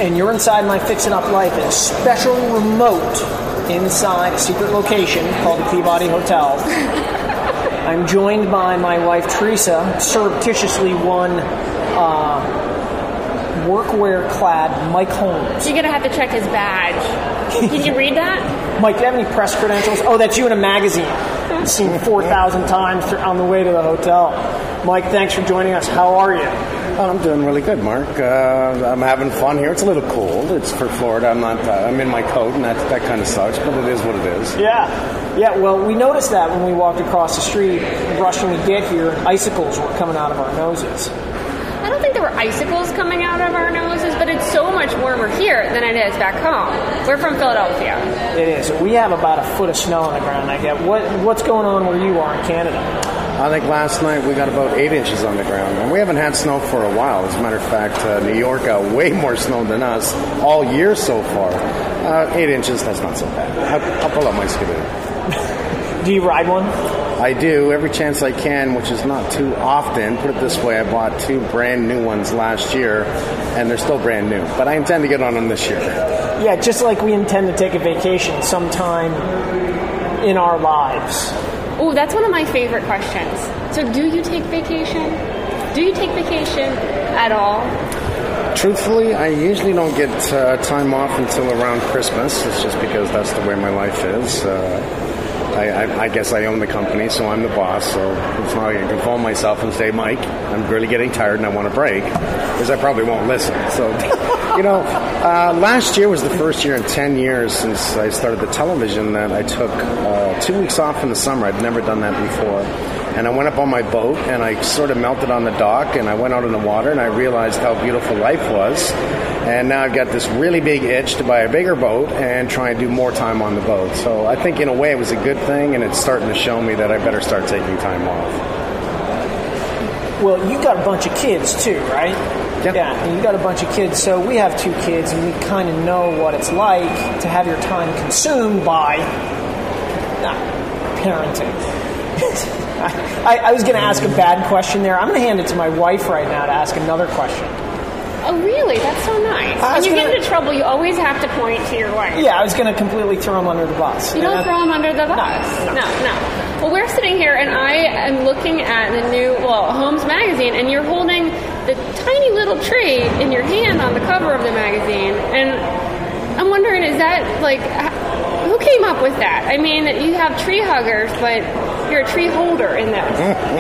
and you're inside my Fixin' Up Life at a special remote inside a secret location called the Peabody Hotel. I'm joined by my wife Teresa, surreptitiously one workwear-clad Mike Holmes. You're going to have to check his badge. Can you read that? Mike, do you have any press credentials? Oh, that's you in a magazine. Seen 4,000 times on the way to the hotel. Mike, thanks for joining us. How are you? I'm doing really good, Mark. I'm having fun here. It's a little cold. It's for Florida. I'm in my coat, and that kind of sucks, but it is what it is. Yeah. Well, we noticed that when we walked across the street, rushing to get here, icicles were coming out of our noses. I don't think there were icicles coming out of our noses, but it's so much warmer here than it is back home. We're from Philadelphia. It is. We have about a foot of snow on the ground, I get. What's going on where you are in Canada? I think last night we got about 8 inches on the ground, and we haven't had snow for a while. As a matter of fact, New York got way more snow than us all year so far. 8 inches, that's not so bad. I'll pull out my skidoo. Do you ride one? I do, every chance I can, which is not too often. Put it this way, I bought 2 brand new ones last year, and they're still brand new. But I intend to get on them this year. Yeah, just like we intend to take a vacation sometime in our lives. Oh, that's one of my favorite questions. So do you take vacation? Do you take vacation at all? Truthfully, I usually don't get time off until around Christmas. It's just because that's the way my life is. I guess I own the company, so I'm the boss. So it's not like I can phone myself and say, Mike, I'm really getting tired and I want a break, because I probably won't listen. So, last year was the first year in 10 years since I started the television that I took 2 weeks off in the summer. I'd never done that before. And I went up on my boat, and I sort of melted on the dock, and I went out in the water, and I realized how beautiful life was. And now I've got this really big itch to buy a bigger boat and try and do more time on the boat. So I think in a way it was a good thing, and it's starting to show me that I better start taking time off. Well, you got a bunch of kids too, right? Yep. Yeah, and you got a bunch of kids. So we have 2 kids, and we kind of know what it's like to have your time consumed by parenting. I was going to ask a bad question there. I'm going to hand it to my wife right now to ask another question. Oh, really? That's so nice. When you get into trouble, you always have to point to your wife. Yeah, I was going to completely throw him under the bus. You don't throw him under the bus. No. Well, we're sitting here, and I am looking at the new, Holmes magazine, and you're holding the tiny little tree in your hand on the cover of the magazine, and I'm wondering, is that, who came up with that? I mean, you have tree huggers, but you're a tree holder in this.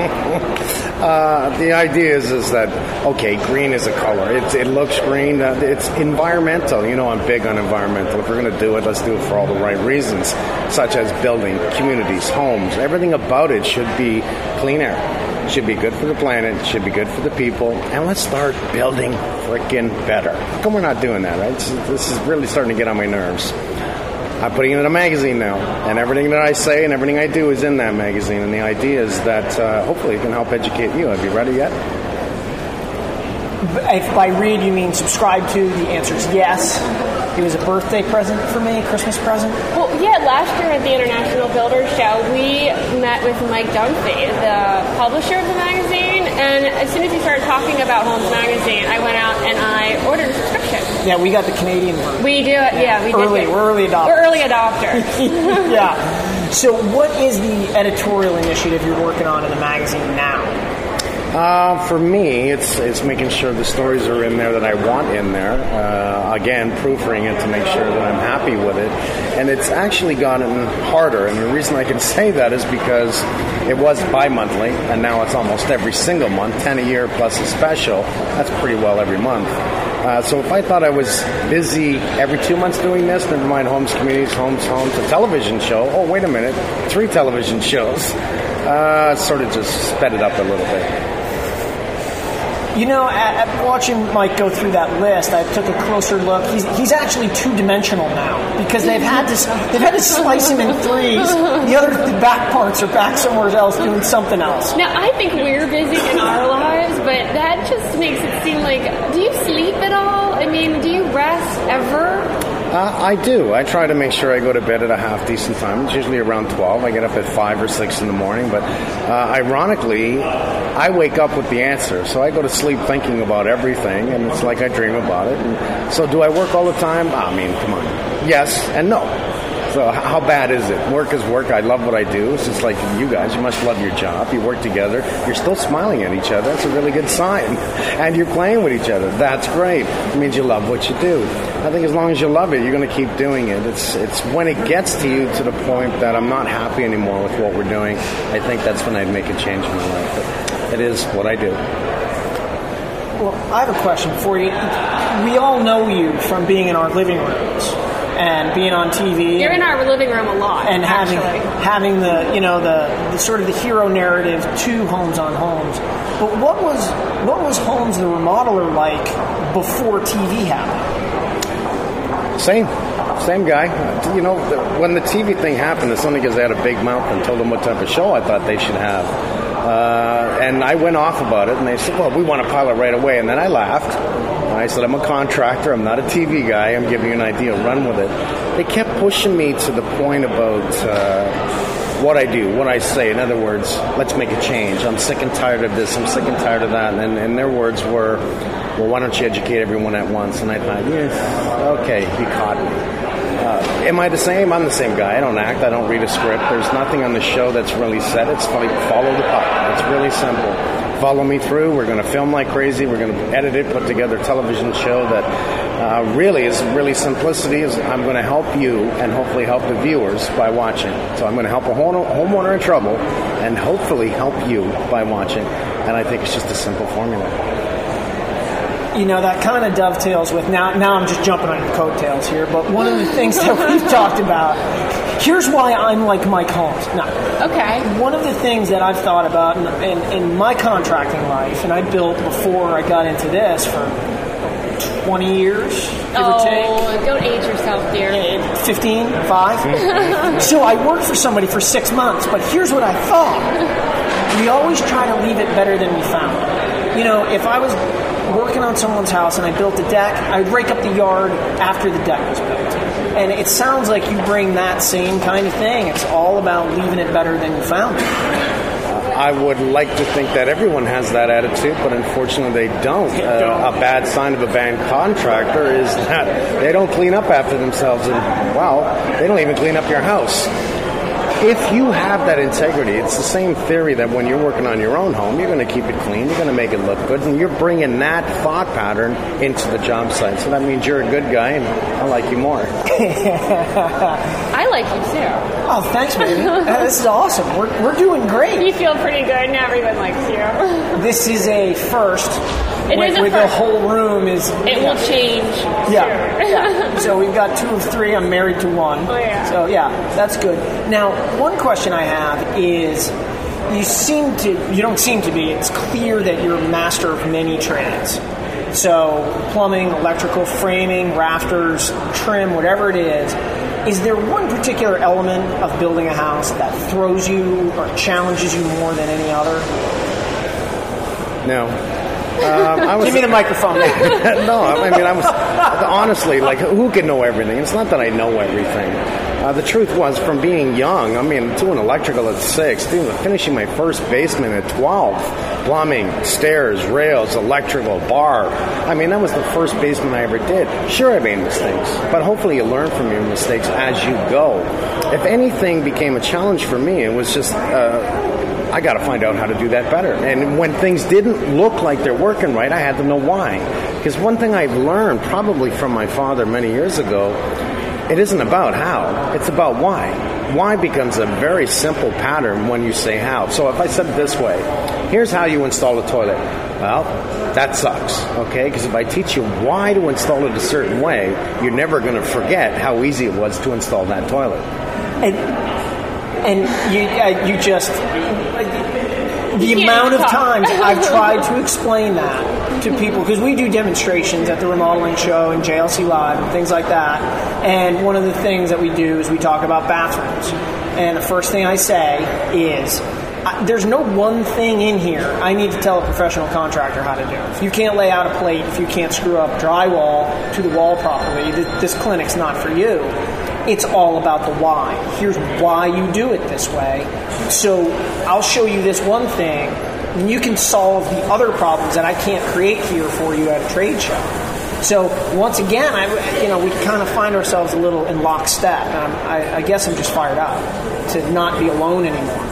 The idea is that, okay, green is a color. It looks green. It's environmental. I'm big on environmental. If we're going to do it, let's do it for all the right reasons, such as building communities, homes. Everything about it should be clean air. It should be good for the planet. It should be good for the people. And let's start building frickin' better. How come we're not doing that, right? This is really starting to get on my nerves. I'm putting it in a magazine now, and everything that I say and everything I do is in that magazine, and the idea is that hopefully it can help educate you. Have you read it yet? If by read you mean subscribe to, the answer is yes. It was a birthday present for me, a Christmas present. Well, yeah, last year at the International Builders Show, we met with Mike Dunphy, the publisher of the magazine, and as soon as he started talking about Holmes Magazine, I went out and I ordered a subscription. Yeah, we got the Canadian version. We do it, yeah. We We're early adopters. We're early adopters. Yeah. So what is the editorial initiative you're working on in the magazine now? For me, it's making sure the stories are in there that I want in there. Again, proofreading it to make sure that I'm happy with it. And it's actually gotten harder. And the reason I can say that is because it was bi-monthly, and now it's almost every single month, 10 a year plus a special. That's pretty well every month. So if I thought I was busy every 2 months doing this, never mind Homes Communities, Homes, a television show. Oh, wait a minute, 3 television shows. Sort of just sped it up a little bit. At watching Mike go through that list, I took a closer look. He's actually 2-dimensional now because they've had to slice him in 3s. The back parts are back somewhere else doing something else. Now, I think we're busy in our lives, but that just makes it seem like, do you sleep at all? I mean, do you rest ever? I do. I try to make sure I go to bed at a half decent time. It's usually around 12. I get up at 5 or 6 in the morning. But ironically, I wake up with the answer. So I go to sleep thinking about everything, and it's like I dream about it. And so do I work all the time? I mean, come on. Yes and no. So how bad is it? Work is work. I love what I do. It's just like you guys. You must love your job. You work together. You're still smiling at each other. That's a really good sign. And you're playing with each other. That's great. It means you love what you do. I think as long as you love it, you're going to keep doing it. It's when it gets to you to the point that I'm not happy anymore with what we're doing, I think that's when I'd make a change in my life. But it is what I do. Well, I have a question for you. We all know you from being in our living rooms and being on TV. You're in our living room a lot, and having the the sort of the hero narrative to Homes on Homes. But what was Holmes the Remodeler like before TV happened? Same guy. You know, when the TV thing happened, it's only because they had a big mouth and told them what type of show I thought they should have. And I went off about it, and they said, well, we want a pilot right away. And then I laughed. I said, I'm a contractor. I'm not a TV guy. I'm giving you an idea. Run with it. They kept pushing me to the point about what I do, what I say. In other words, let's make a change. I'm sick and tired of this. I'm sick and tired of that. And their words were, well, why don't you educate everyone at once? And I thought, yeah, okay, you caught me. Am I the same? I'm the same guy. I don't act. I don't read a script. There's nothing on the show that's really set. It's like follow the puck. It's really simple. Follow me through. We're going to film like crazy. We're going to edit it, put together a television show that really is really simplicity. I'm going to help you and hopefully help the viewers by watching. So I'm going to help a homeowner in trouble and hopefully help you by watching. And I think it's just a simple formula. You know, that kind of dovetails with, now I'm just jumping on your coattails here, but one of the things that we've talked about, here's why I'm like Mike Holmes. No. Okay. One of the things that I've thought about in my contracting life, and I built before I got into this for 20 years, give or take. Oh, don't age yourself, dear. 15, 5. So I worked for somebody for 6 months, but here's what I thought. We always try to leave it better than we found it. You know, if I was working on someone's house and I built a deck, I'd rake up the yard after the deck was built. And it sounds like you bring that same kind of thing. It's all about leaving it better than you found it. I would like to think that everyone has that attitude, but unfortunately they don't. A bad sign of a bad contractor is that they don't clean up after themselves, and, well, they don't even clean up your house. If you have that integrity, it's the same theory that when you're working on your own home, you're going to keep it clean, you're going to make it look good, and you're bringing that thought pattern into the job site. So that means you're a good guy, and I like you more. I like you too. Oh, thanks, baby. This is awesome. We're doing great. You feel pretty good, and everyone likes you. This is a first. It is a with first. The whole room is... It will change. Yeah. So we've got 2 of 3. I'm married to 1. Oh, yeah. So, yeah, that's good. Now, one question I have is, you don't seem to be, it's clear that you're a master of many trades. So, plumbing, electrical, framing, rafters, trim, whatever it is there one particular element of building a house that throws you or challenges you more than any other? No. Give me the microphone. No, I mean, I was honestly, like, who can know everything? It's not that I know everything. The truth was, from being young, I mean, doing electrical at 6, finishing my first basement at 12, plumbing, stairs, rails, electrical, bar. I mean, that was the first basement I ever did. Sure, I made mistakes, but hopefully you learn from your mistakes as you go. If anything became a challenge for me, it was just... I got to find out how to do that better. And when things didn't look like they're working right, I had to know why. Because one thing I've learned probably from my father many years ago, it isn't about how, it's about why. Why becomes a very simple pattern when you say how. So if I said it this way, here's how you install a toilet. Well, that sucks, okay? Because if I teach you why to install it a certain way, you're never going to forget how easy it was to install that toilet. And you just... The amount of times I've tried to explain that to people, because we do demonstrations at the remodeling show and JLC Live and things like that, and one of the things that we do is we talk about bathrooms. And the first thing I say is, there's no one thing in here I need to tell a professional contractor how to do. If you can't lay out a plate, if you can't screw up drywall to the wall properly, this clinic's not for you. It's all about the why. Here's why you do it this way. So I'll show you this one thing, and you can solve the other problems that I can't create here for you at a trade show. So once again, we kind of find ourselves a little in lockstep. And I guess I'm just fired up to not be alone anymore.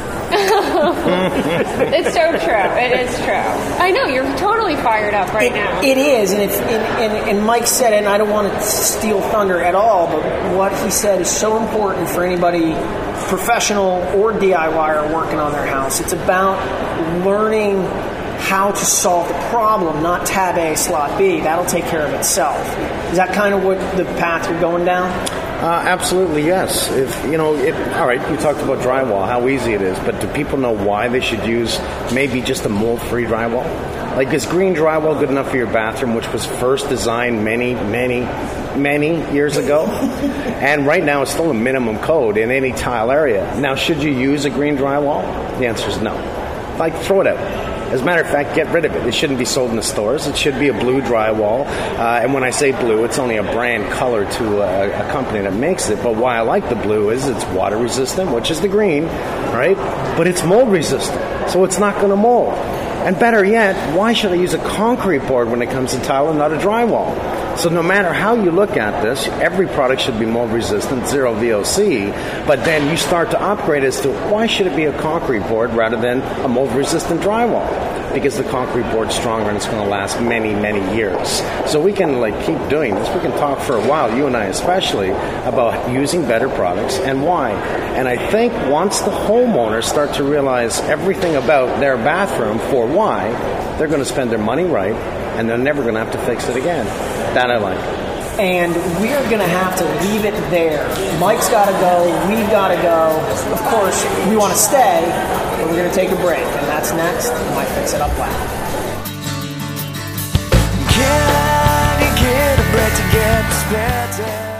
It's so true. It is true. I know you're totally fired up right now. It is, and Mike said, and I don't want to steal thunder at all, but what he said is so important for anybody, professional or DIYer, working on their house. It's about learning how to solve the problem, not tab A, slot B. That'll take care of itself. Is that kind of what the path you're going down? Absolutely, yes. All right, you talked about drywall, how easy it is, but do people know why they should use maybe just a mold-free drywall? Like, is green drywall good enough for your bathroom, which was first designed many years ago? And right now it's still a minimum code in any tile area. Now, should you use a green drywall? The answer is no. Like, throw it out. As a matter of fact, get rid of it. It shouldn't be sold in the stores. It should be a blue drywall. And when I say blue, it's only a brand color to a company that makes it. But why I like the blue is it's water resistant, which is the green, right? But it's mold resistant, so it's not going to mold. And better yet, why should I use a concrete board when it comes to tile and not a drywall? So no matter how you look at this, every product should be mold resistant, zero VOC, but then you start to upgrade as to why should it be a concrete board rather than a mold resistant drywall? Because the concrete board's stronger and it's going to last many, many years. So we can keep doing this. We can talk for a while, you and I especially, about using better products and why. And I think once the homeowners start to realize everything about their bathroom for why, they're going to spend their money right, and they're never going to have to fix it again. That I like. And we're going to have to leave it there. Mike's got to go. We've got to go. Of course, we want to stay, but we're going to take a break. And that's next. Mike Fix It Up Loud. Can you get a break to get this better?